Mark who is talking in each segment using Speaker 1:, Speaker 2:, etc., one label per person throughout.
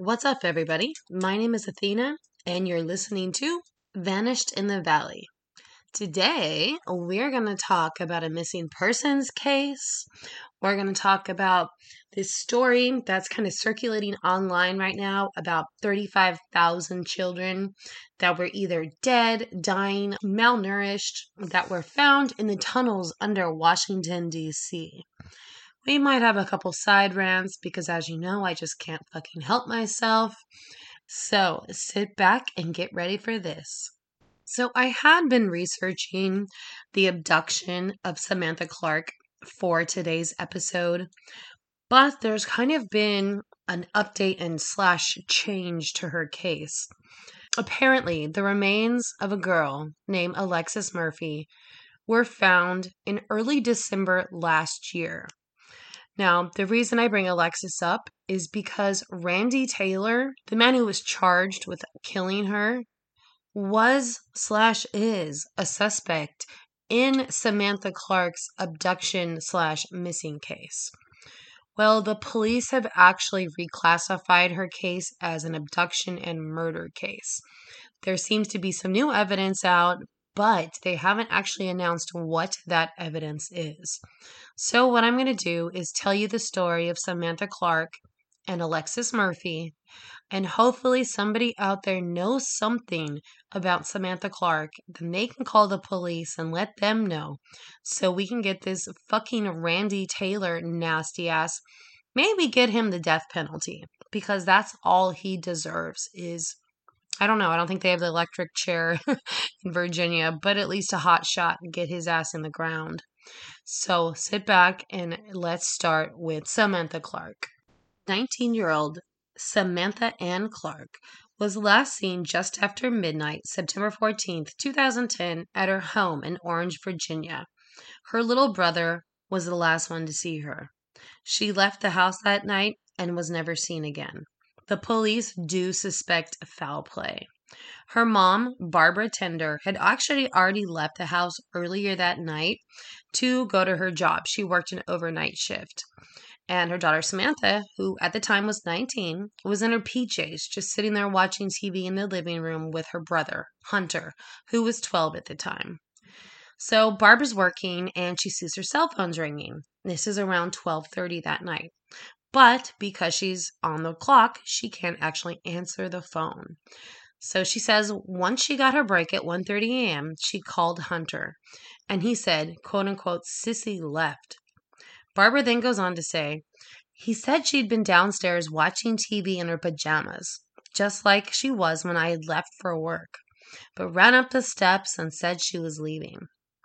Speaker 1: What's up, everybody? My name is Athena, and you're listening to Vanished in the Valley. Today, we're going to talk about a missing persons case. We're going to talk about this story that's kind of circulating online right now about 35,000 children that were either dead, dying, malnourished, that were found in the tunnels under Washington, D.C. We might have a couple side rants because, as you know, I just can't fucking help myself. So sit back and get ready for this. So I had been researching the abduction of Samantha Clark for today's episode, but there's kind of been an update and slash change to her case. Apparently, the remains of a girl named Alexis Murphy were found in early December last year. Now, the reason I bring Alexis up is because Randy Taylor, the man who was charged with killing her, was slash is a suspect in Samantha Clark's abduction slash missing case. Well, the police have actually reclassified her case as an abduction and murder case. There seems to be some new evidence out, but they haven't actually announced what that evidence is. So what I'm going to do is tell you the story of Samantha Clark and Alexis Murphy, and hopefully somebody out there knows something about Samantha Clark, then they can call the police and let them know so we can get this fucking Randy Taylor nasty ass, maybe get him the death penalty, because that's all he deserves is, I don't know, I don't think they have the electric chair in Virginia, but at least a hot shot and get his ass in the ground. So sit back and let's start with Samantha Clark. 19-year-old Samantha Ann Clark was last seen just after midnight, September 14th, 2010, at her home in Orange, Virginia. Her little brother was the last one to see her. She left the house that night and was never seen again. The police do suspect foul play. Her mom, Barbara Tender, had actually already left the house earlier that night to go to her job. She worked an overnight shift. And her daughter Samantha, who at the time was 19, was in her PJs, just sitting there watching TV in the living room with her brother, Hunter, who was 12 at the time. So Barbara's working and she sees her cell phone's ringing. This is around 12:30 that night. But because she's on the clock, she can't actually answer the phone. So she says once she got her break at 1:30 a.m., she called Hunter. And he said, quote unquote, "Sissy left." Barbara then goes on to say, he said she'd been downstairs watching TV in her pajamas, just like she was when I had left for work, but ran up the steps and said she was leaving.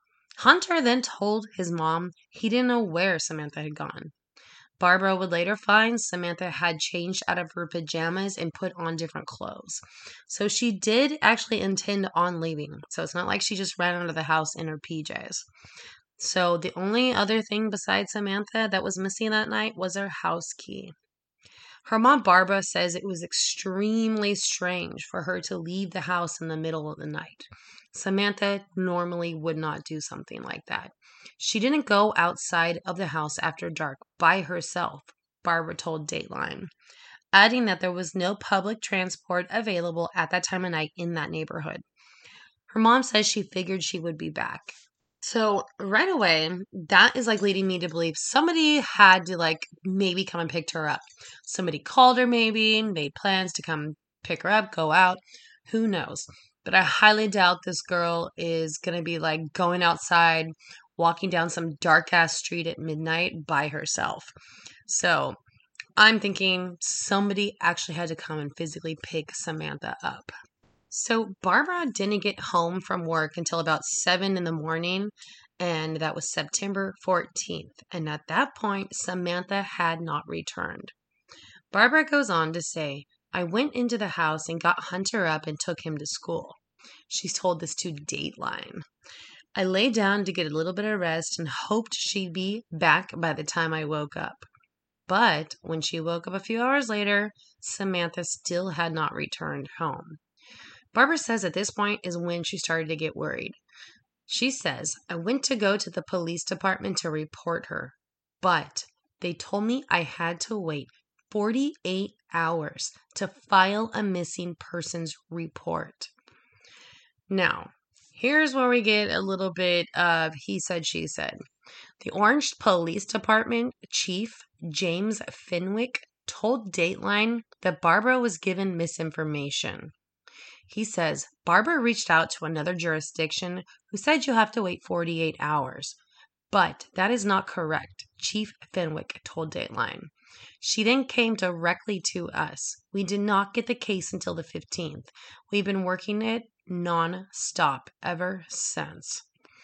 Speaker 1: Hunter then told his mom he didn't know where Samantha had gone. Barbara would later find Samantha had changed out of her pajamas and put on different clothes. So she did actually intend on leaving. So it's not like she just ran out of the house in her PJs. So the only other thing besides Samantha that was missing that night was her house key. Her mom, Barbara, says it was extremely strange for her to leave the house in the middle of the night. Samantha normally would not do something like that. She didn't go outside of the house after dark by herself, Barbara told Dateline, adding that there was no public transport available at that time of night in that neighborhood. Her mom says she figured she would be back. So right away, that is like leading me to believe somebody had to like maybe come and pick her up. Somebody called her maybe, made plans to come pick her up, go out. Who knows? But I highly doubt this girl is going to be like going outside, walking down some dark ass street at midnight by herself. So I'm thinking somebody actually had to come and physically pick Samantha up. So Barbara didn't get home from work until about 7 in the morning, and that was September 14th. And at that point, Samantha had not returned. Barbara goes on to say, I went into the house and got Hunter up and took him to school. She's told this to Dateline. I lay down to get a little bit of rest and hoped she'd be back by the time I woke up. But when she woke up a few hours later, Samantha still had not returned home. Barbara says at this point is when she started to get worried. She says, I went to go to the police department to report her, but they told me I had to wait 48 hours to file a missing persons report. Now, here's where we get a little bit of he said, she said. The Orange Police Department Chief James Fenwick told Dateline that Barbara was given misinformation. He says, Barbara reached out to another jurisdiction who said you have to wait 48 hours. But that is not correct, Chief Fenwick told Dateline. She then came directly to us. We did not get the case until the 15th. We've been working it non-stop ever since.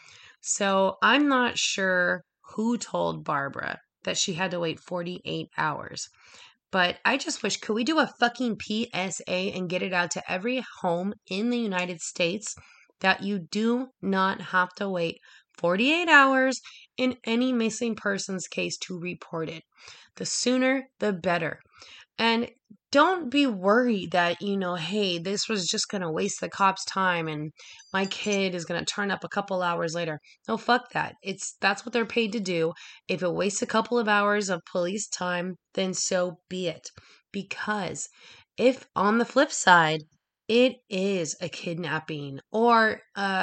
Speaker 1: So I'm not sure who told Barbara that she had to wait 48 hours. But I just wish, could we do a fucking PSA and get it out to every home in the United States that you do not have to wait 48 hours in any missing persons case to report it. The sooner, the better. And don't be worried that, hey, this was just going to waste the cops' time and my kid is going to turn up a couple hours later. No, fuck that. That's what they're paid to do. If it wastes a couple of hours of police time, then so be it. Because if on the flip side, it is a kidnapping or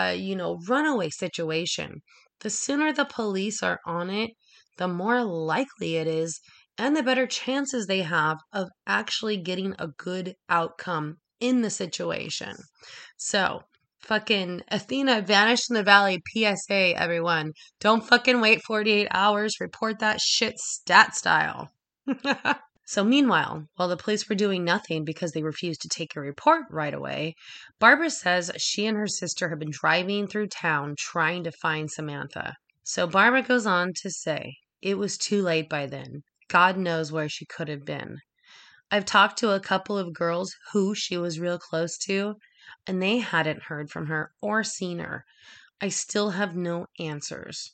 Speaker 1: runaway situation, the sooner the police are on it, the more likely it is and the better chances they have of actually getting a good outcome in the situation. So, fucking Athena vanished in the valley PSA, everyone. Don't fucking wait 48 hours. Report that shit stat style. So meanwhile, while the police were doing nothing because they refused to take a report right away, Barbara says she and her sister have been driving through town trying to find Samantha. So Barbara goes on to say, it was too late by then. God knows where she could have been. I've talked to a couple of girls who she was real close to, and they hadn't heard from her or seen her. I still have no answers.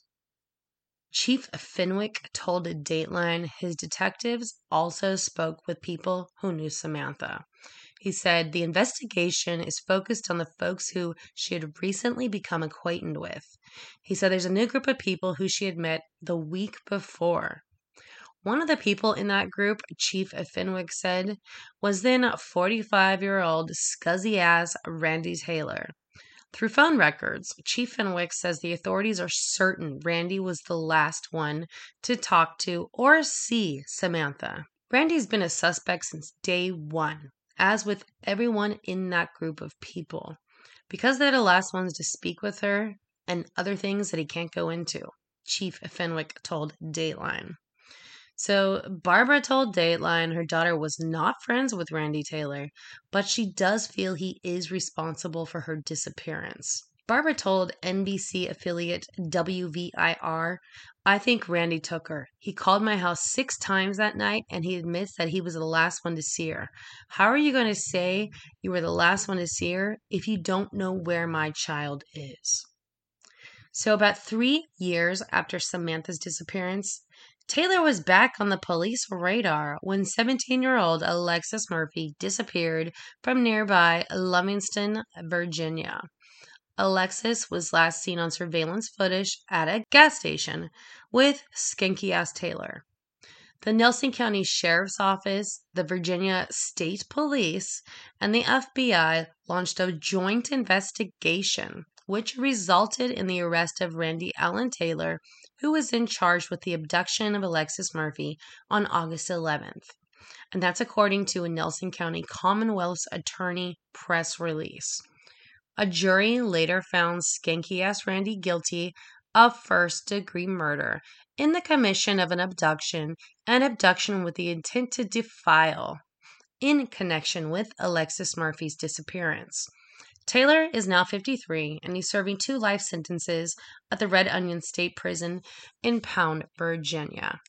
Speaker 1: Chief Fenwick told Dateline his detectives also spoke with people who knew Samantha. He said the investigation is focused on the folks who she had recently become acquainted with. He said there's a new group of people who she had met the week before. One of the people in that group, Chief Fenwick said, was then 45-year-old scuzzy-ass Randy Taylor. Through phone records, Chief Fenwick says the authorities are certain Randy was the last one to talk to or see Samantha. Randy's been a suspect since day one, as with everyone in that group of people, because they're the last ones to speak with her and other things that he can't go into, Chief Fenwick told Dateline. So Barbara told Dateline her daughter was not friends with Randy Taylor, but she does feel he is responsible for her disappearance. Barbara told NBC affiliate WVIR, I think Randy took her. He called my house 6 times that night and he admits that he was the last one to see her. How are you going to say you were the last one to see her if you don't know where my child is? So about 3 years after Samantha's disappearance, Taylor was back on the police radar when 17-year-old Alexis Murphy disappeared from nearby Livingston, Virginia. Alexis was last seen on surveillance footage at a gas station with skanky-ass Taylor. The Nelson County Sheriff's Office, the Virginia State Police, and the FBI launched a joint investigation, which resulted in the arrest of Randy Allen Taylor, who was then charged with the abduction of Alexis Murphy on August 11th. And that's according to a Nelson County Commonwealth's attorney press release. A jury later found skanky-ass Randy guilty of first-degree murder in the commission of an abduction and abduction with the intent to defile in connection with Alexis Murphy's disappearance. Taylor is now 53 and he's serving 2 life sentences at the Red Onion State Prison in Pound, Virginia.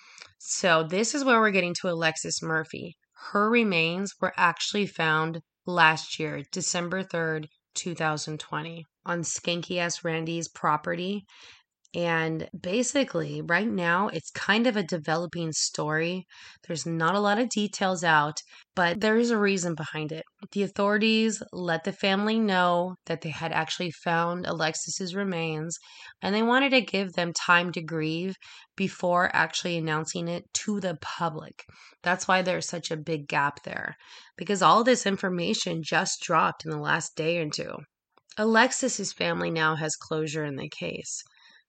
Speaker 1: So this is where we're getting to Alexis Murphy. Her remains were actually found last year, December 3rd, 2020, on skanky-ass Randy's property And basically, right now, it's kind of a developing story. There's not a lot of details out, but there is a reason behind it. The authorities let the family know that they had actually found Alexis's remains, and they wanted to give them time to grieve before actually announcing it to the public. That's why there's such a big gap there, because all this information just dropped in the last day or two. Alexis's family now has closure in the case,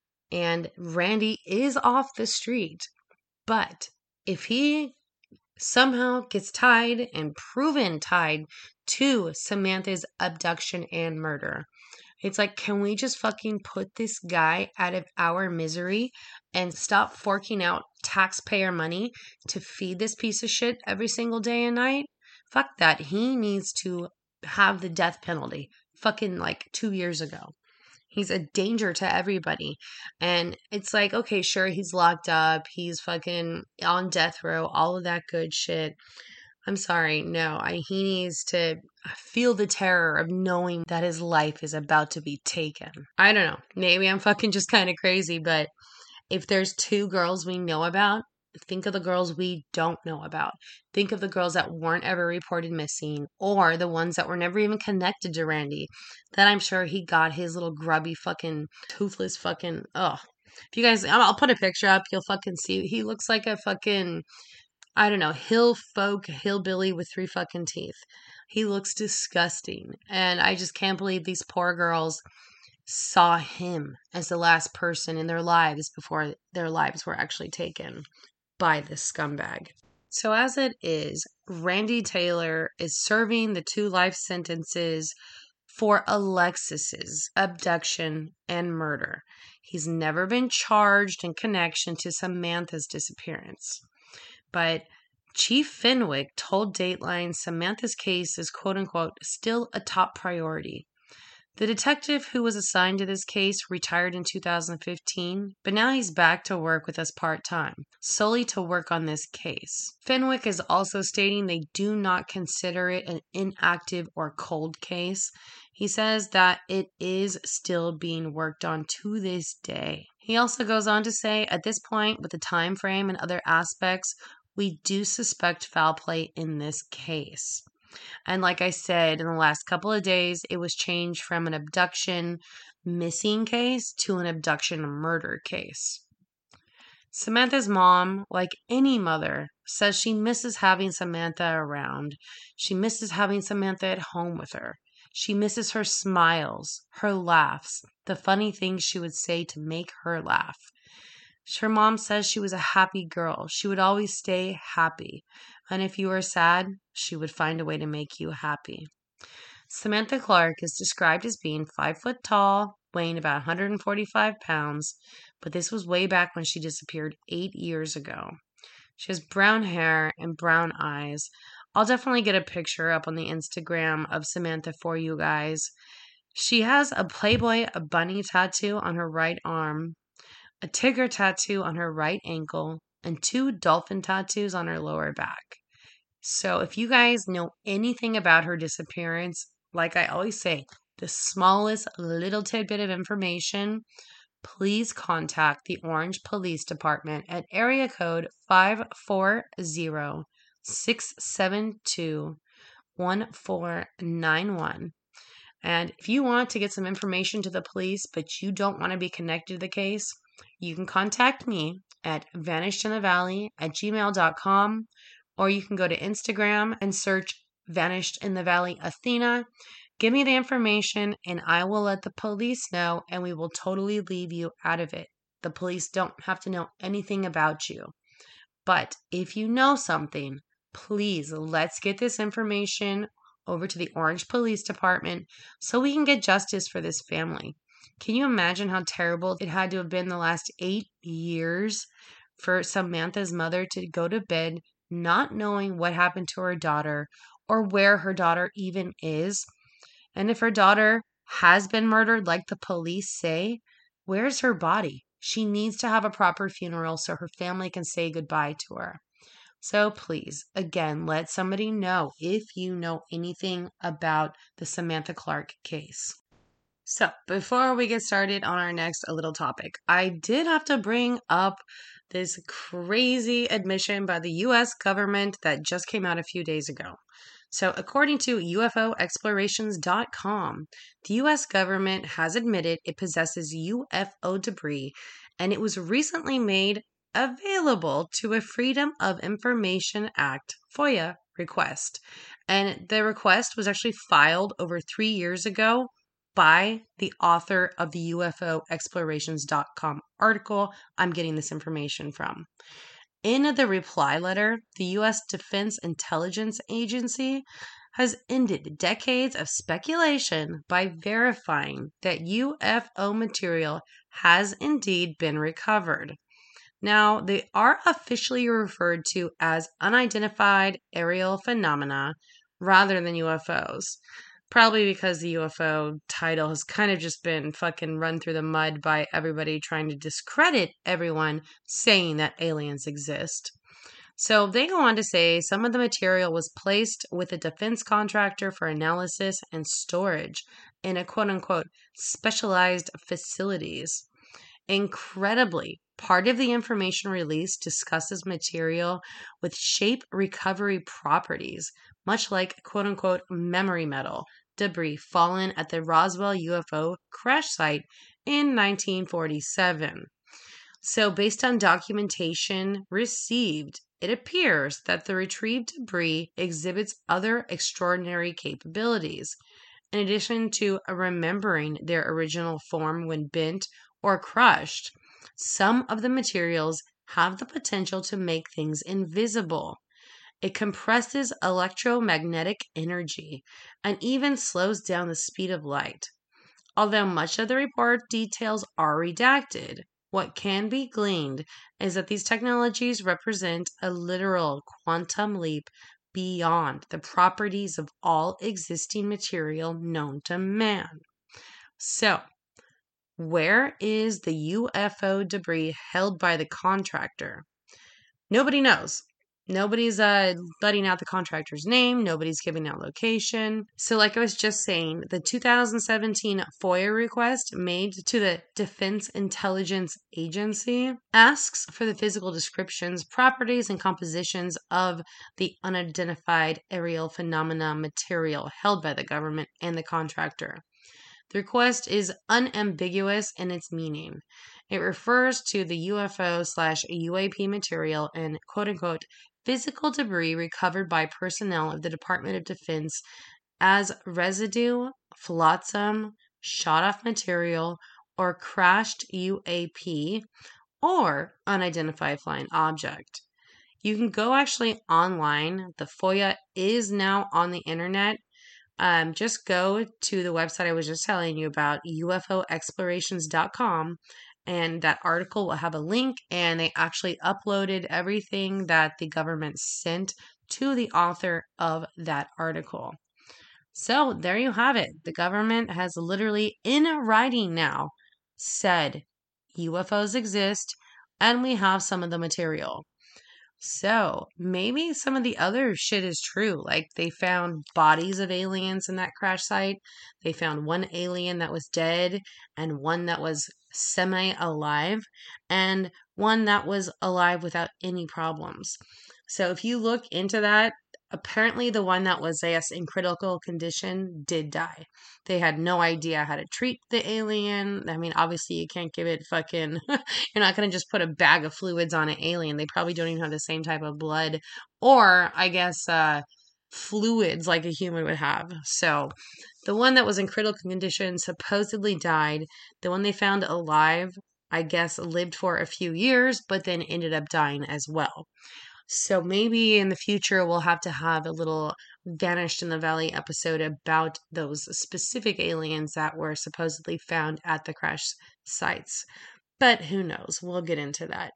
Speaker 1: and Randy is off the street. But if he somehow gets tied and proven tied to Samantha's abduction and murder, it's like, can we just fucking put this guy out of our misery and stop forking out taxpayer money to feed this piece of shit every single day and night? Fuck that. He needs to have the death penalty fucking like 2 years ago. He's a danger to everybody. And it's like, okay, sure, he's locked up. He's fucking on death row, all of that good shit. I'm sorry. No, he needs to feel the terror of knowing that his life is about to be taken. I don't know. Maybe I'm fucking just kind of crazy, but if there's two girls we know about, think of the girls we don't know about. Think of the girls that weren't ever reported missing, or the ones that were never even connected to Randy. That I'm sure he got his little grubby fucking toothless fucking ugh. If you guys, I'll put a picture up. You'll fucking see. He looks like a fucking, I don't know, hillbilly with 3 fucking teeth. He looks disgusting, and I just can't believe these poor girls saw him as the last person in their lives before their lives were actually taken by this scumbag. So, as it is, Randy Taylor is serving the 2 life sentences for Alexis's abduction and murder. He's never been charged in connection to Samantha's disappearance. But Chief Fenwick told Dateline Samantha's case is quote unquote still a top priority. The detective who was assigned to this case retired in 2015, but now he's back to work with us part-time, solely to work on this case. Fenwick is also stating they do not consider it an inactive or cold case. He says that it is still being worked on to this day. He also goes on to say, at this point, with the time frame and other aspects, we do suspect foul play in this case. And like I said, in the last couple of days, it was changed from an abduction missing case to an abduction murder case. Samantha's mom, like any mother, says she misses having Samantha around. She misses having Samantha at home with her. She misses her smiles, her laughs, the funny things she would say to make her laugh. Her mom says she was a happy girl. She would always stay happy. And if you were sad, she would find a way to make you happy. Samantha Clark is described as being 5 foot tall, weighing about 145 pounds, but this was way back when she disappeared 8 years ago. She has brown hair and brown eyes. I'll definitely get a picture up on the Instagram of Samantha for you guys. She has a Playboy bunny tattoo on her right arm, a tiger tattoo on her right ankle, and 2 dolphin tattoos on her lower back. So if you guys know anything about her disappearance, like I always say, the smallest little tidbit of information, please contact the Orange Police Department at area code 540-672-1491. And if you want to get some information to the police, but you don't want to be connected to the case, you can contact me at vanishedinthevalley@gmail.com, or you can go to Instagram and search Vanished in the Valley Athena. Give me the information and I will let the police know, and we will totally leave you out of it. The police don't have to know anything about you. But if you know something, please let's get this information over to the Orange Police Department so we can get justice for this family. Can you imagine how terrible it had to have been the last 8 years for Samantha's mother to go to bed not knowing what happened to her daughter or where her daughter even is? And if her daughter has been murdered, like the police say, where's her body? She needs to have a proper funeral so her family can say goodbye to her. So please, again, let somebody know if you know anything about the Samantha Clark case. So, before we get started on our next little topic, I did have to bring up this crazy admission by the US government that just came out a few days ago. So, according to UFOexplorations.com, the US government has admitted it possesses UFO debris and it was recently made available to a Freedom of Information Act FOIA request. And the request was actually filed over 3 years ago by the author of the UFOexplorations.com article I'm getting this information from. In the reply letter, the U.S. Defense Intelligence Agency has ended decades of speculation by verifying that UFO material has indeed been recovered. Now, they are officially referred to as unidentified aerial phenomena rather than UFOs. Probably because the UFO title has kind of just been fucking run through the mud by everybody trying to discredit everyone saying that aliens exist. So they go on to say some of the material was placed with a defense contractor for analysis and storage in a quote unquote specialized facilities. Incredibly, part of the information release discusses material with shape recovery properties, much like quote unquote memory metal debris fallen at the Roswell UFO crash site in 1947. So, based on documentation received, it appears that the retrieved debris exhibits other extraordinary capabilities. In addition to remembering their original form when bent or crushed, some of the materials have the potential to make things invisible. It compresses electromagnetic energy and even slows down the speed of light. Although much of the report details are redacted, what can be gleaned is that these technologies represent a literal quantum leap beyond the properties of all existing material known to man. So, where is the UFO debris held by the contractor? Nobody knows. Nobody's letting out the contractor's name. Nobody's giving out location. So, like I was just saying, the 2017 FOIA request made to the Defense Intelligence Agency asks for the physical descriptions, properties, and compositions of the unidentified aerial phenomena material held by the government and the contractor. The request is unambiguous in its meaning. It refers to the UFO/UAP material and quote unquote physical debris recovered by personnel of the Department of Defense as residue, flotsam, shot off material, or crashed UAP, or unidentified flying object. You can go actually online. The FOIA is now on the internet. Just go to the website I was just telling you about, UFOexplorations.com, and that article will have a link. And they actually uploaded everything that the government sent to the author of that article. So there you have it. The government has literally, in writing now, said UFOs exist and we have some of the material. So maybe some of the other shit is true. Like they found bodies of aliens in that crash site. They found one alien that was dead and one that was semi alive and one that was alive without any problems. So if you look into that, apparently the one that was, I guess, in critical condition did die. They had no idea how to treat the alien. I mean, obviously you can't give it fucking you're not going to just put a bag of fluids on an alien. They probably don't even have the same type of blood or, I guess, fluids like a human would have. So the one that was in critical condition supposedly died. The one they found alive, I guess, lived for a few years, but then ended up dying as well. So maybe in the future we'll have to have a little Vanished in the Valley episode about those specific aliens that were supposedly found at the crash sites. But who knows? We'll get into that.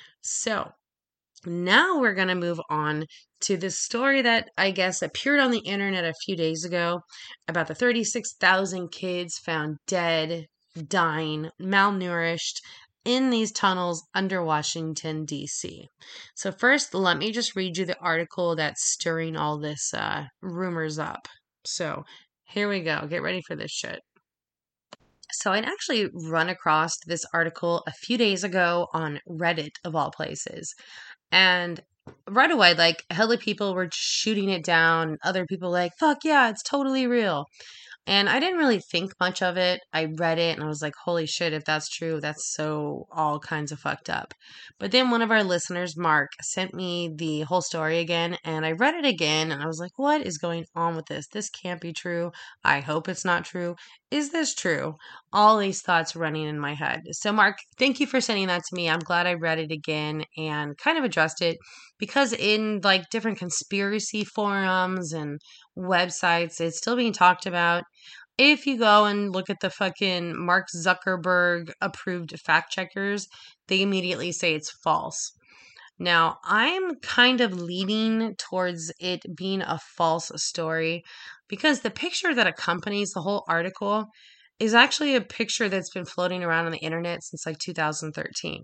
Speaker 1: So now we're going to move on to this story that I guess appeared on the internet a few days ago about the 36,000 kids found dead, dying, malnourished in these tunnels under Washington, D.C. So first, let me just read you the article that's stirring all this rumors up. So here we go. Get ready for this shit. So I'd actually run across this article a few days ago on Reddit, of all places. And right away, like, hella people were shooting it down. Other people like, fuck yeah, it's totally real. And I didn't really think much of it. I read it and I was like, holy shit, if that's true, that's so all kinds of fucked up. But then one of our listeners, Mark, sent me the whole story again and I read it again and I was like, what is going on with this? This can't be true. I hope it's not true. Is this true? All these thoughts running in my head. So, Mark, thank you for sending that to me. I'm glad I read it again and kind of addressed it because in like different conspiracy forums and websites, it's still being talked about. If you go and look at the fucking Mark Zuckerberg approved fact checkers, they immediately say it's false. Now, I'm kind of leaning towards it being a false story because the picture that accompanies the whole article is actually a picture that's been floating around on the internet since like 2013.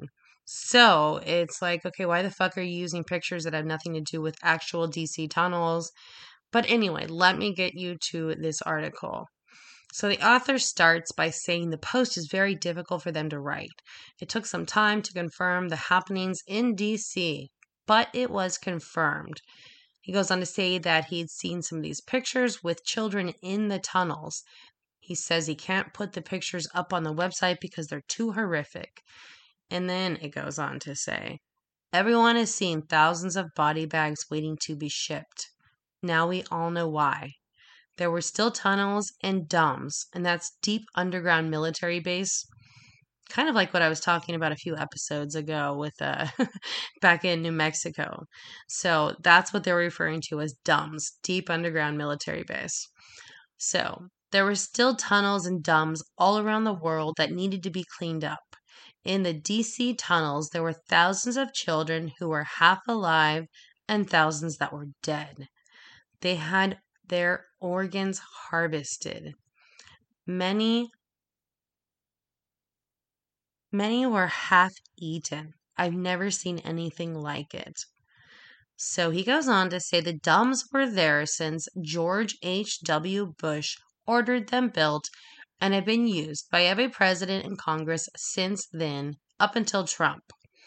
Speaker 1: So it's like, okay, why the fuck are you using pictures that have nothing to do with actual DC tunnels? But anyway, let me get you to this article. So the author starts by saying the post is very difficult for them to write. It took some time to confirm the happenings in DC, but it was confirmed. He goes on to say that he'd seen some of these pictures with children in the tunnels. He says he can't put the pictures up on the website because they're too horrific. And then it goes on to say, everyone is seeing thousands of body bags waiting to be shipped. Now we all know why. There were still tunnels and DUMBs, and that's deep underground military base. Kind of like what I was talking about a few episodes ago with back in New Mexico. So that's what they're referring to as DUMBs, deep underground military base. So there were still tunnels and DUMBs all around the world that needed to be cleaned up. In the DC tunnels, there were thousands of children who were half alive and thousands that were dead. They had their organs harvested. Many were half eaten. I've never seen anything like it. So he goes on to say the DUMBs were there since George H.W. Bush ordered them built and have been used by every president in Congress since then, up until Trump.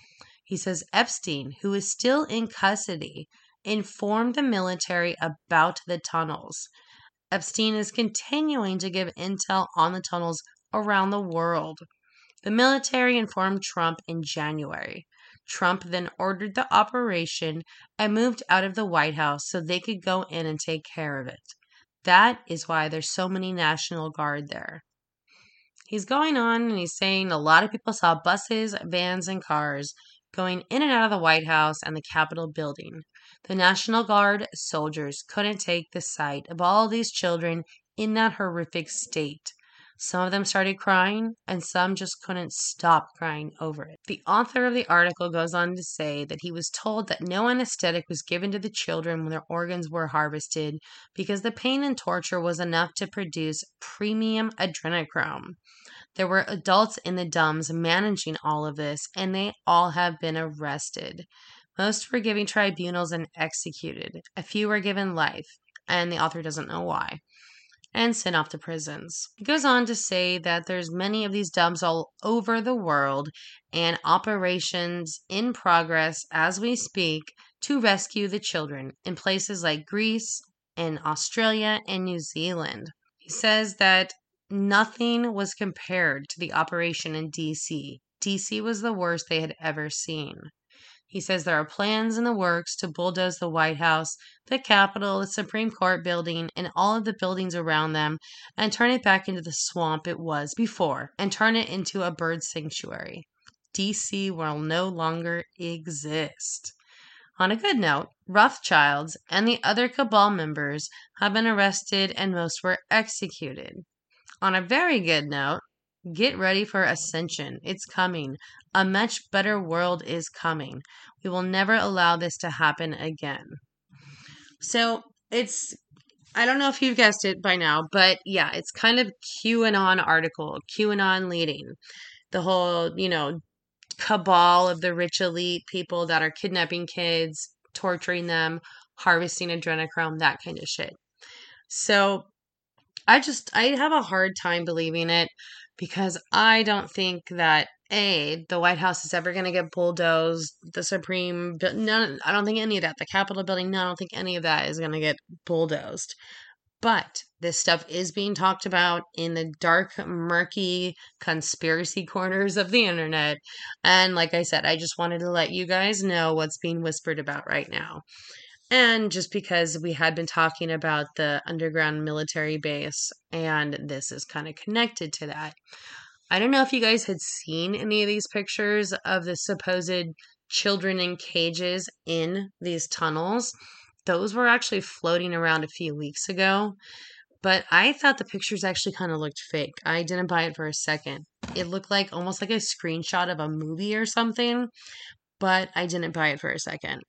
Speaker 1: He says Epstein, who is still in custody, informed the military about the tunnels. Epstein is continuing to give intel on the tunnels around the world. The military informed Trump in January. Trump then ordered the operation and moved out of the White House so they could go in and take care of it. That is why there's so many National Guard there. He's going on and he's saying a lot of people saw buses, vans, and cars going in and out of the White House and the Capitol building. The National Guard soldiers couldn't take the sight of all these children in that horrific state. Some of them started crying, and some just couldn't stop crying over it. The author of the article goes on to say that he was told that no anesthetic was given to the children when their organs were harvested because the pain and torture was enough to produce premium adrenochrome. There were adults in the DUMBs managing all of this, and they all have been arrested. Most were given tribunals and executed. A few were given life, and the author doesn't know why, and sent off to prisons. He goes on to say that there's many of these DUMBs all over the world and operations in progress as we speak to rescue the children in places like Greece and Australia and New Zealand. He says that nothing was compared to the operation in DC. DC was the worst they had ever seen. He says there are plans in the works to bulldoze the White House, the Capitol, the Supreme Court building, and all of the buildings around them and turn it back into the swamp it was before and turn it into a bird sanctuary. DC will no longer exist. On a good note, Rothschilds and the other cabal members have been arrested and most were executed. On a very good note, get ready for ascension. It's coming. A much better world is coming. We will never allow this to happen again. So I don't know if you've guessed it by now, but yeah, it's kind of QAnon article, QAnon leading. The whole, cabal of the rich elite people that are kidnapping kids, torturing them, harvesting adrenochrome, that kind of shit. So I have a hard time believing it because I don't think that the White House is ever going to get bulldozed. The none, I don't think any of that. The Capitol building, no, I don't think any of that is going to get bulldozed. But this stuff is being talked about in the dark, murky conspiracy corners of the internet. And like I said, I just wanted to let you guys know what's being whispered about right now. And just because we had been talking about the underground military base, and this is kind of connected to that. I don't know if you guys had seen any of these pictures of the supposed children in cages in these tunnels. Those were actually floating around a few weeks ago, but I thought the pictures actually kind of looked fake. I didn't buy it for a second. It looked like almost like a screenshot of a movie or something, but I didn't buy it for a second.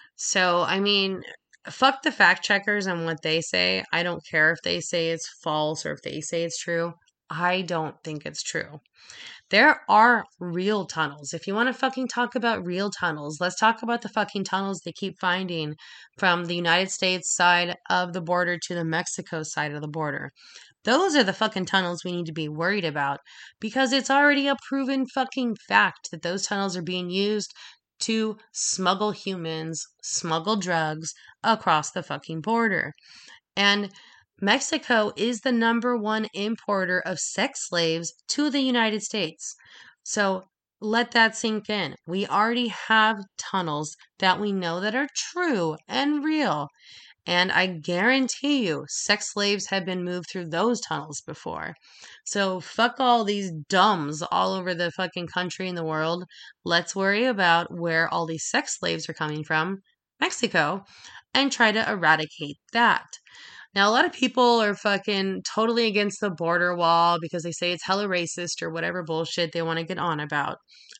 Speaker 1: So, I mean, fuck the fact checkers and what they say. I don't care if they say it's false or if they say it's true. I don't think it's true. There are real tunnels. If you want to fucking talk about real tunnels, let's talk about the fucking tunnels they keep finding from the United States side of the border to the Mexico side of the border. Those are the fucking tunnels we need to be worried about because it's already a proven fucking fact that those tunnels are being used to smuggle humans, smuggle drugs across the fucking border. And Mexico is the number one importer of sex slaves to the United States. So let that sink in. We already have tunnels that we know that are true and real. And I guarantee you, sex slaves have been moved through those tunnels before. So fuck all these dumbs all over the fucking country and the world. Let's worry about where all these sex slaves are coming from, Mexico, and try to eradicate that. Now, a lot of people are fucking totally against the border wall because they say it's hella racist or whatever bullshit they want to get on about.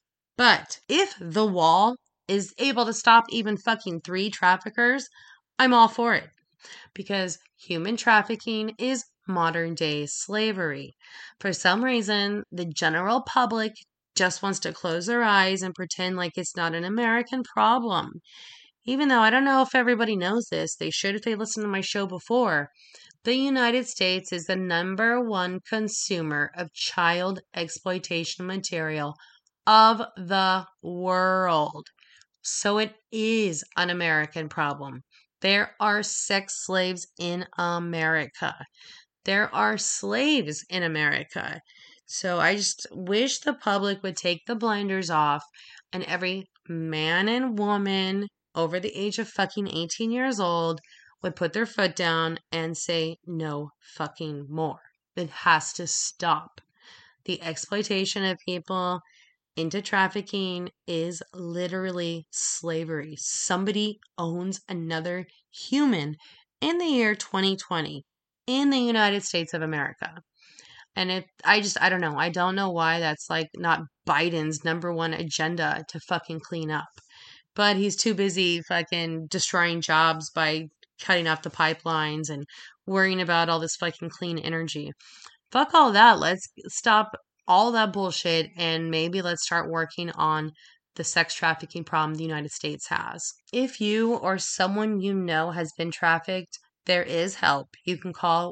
Speaker 1: But if the wall is able to stop even fucking 3 traffickers, I'm all for it. Because human trafficking is modern day slavery. For some reason, the general public just wants to close their eyes and pretend like it's not an American problem. Even though I don't know if everybody knows this, they should if they listened to my show before. The United States is the number one consumer of child exploitation material of the world. So it is an American problem. There are sex slaves in America. There are slaves in America. So I just wish the public would take the blinders off and every man and woman over the age of fucking 18 years old would put their foot down and say no fucking more. It has to stop. The exploitation of people into trafficking is literally slavery. Somebody owns another human in the year 2020 in the United States of America. And I don't know. I don't know why that's like not Biden's number one agenda to fucking clean up. But he's too busy fucking destroying jobs by cutting off the pipelines and worrying about all this fucking clean energy. Fuck all that. Let's stop all that bullshit and maybe let's start working on the sex trafficking problem the United States has. If you or someone you know has been trafficked, there is help. You can call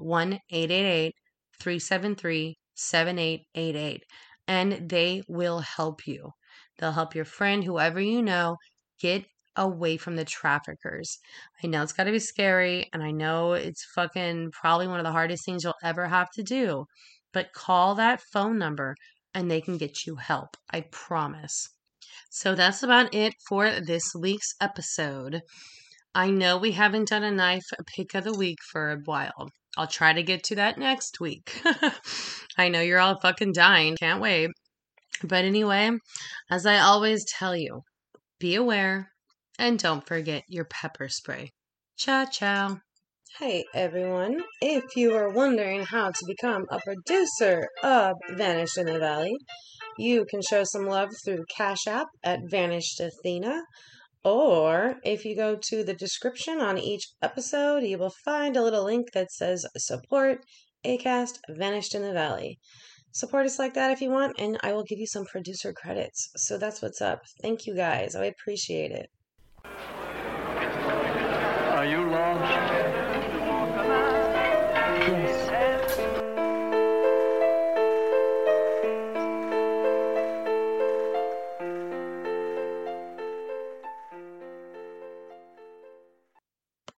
Speaker 1: 1-888-373-7888 and they will help you. They'll help your friend, whoever you know, get away from the traffickers. I know it's got to be scary and I know it's fucking probably one of the hardest things you'll ever have to do, but call that phone number and they can get you help. I promise. So that's about it for this week's episode. I know we haven't done a knife pick of the week for a while. I'll try to get to that next week. I know you're all fucking dying. Can't wait. But anyway, as I always tell you, be aware and don't forget your pepper spray. Ciao, ciao. Hey everyone, if you are wondering how to become a producer of Vanished in the Valley, you can show some love through Cash App at Vanished Athena, or if you go to the description on each episode, you will find a little link that says Support Acast Vanished in the Valley. Support us like that if you want, and I will give you some producer credits. So that's what's up. Thank you guys. I appreciate it.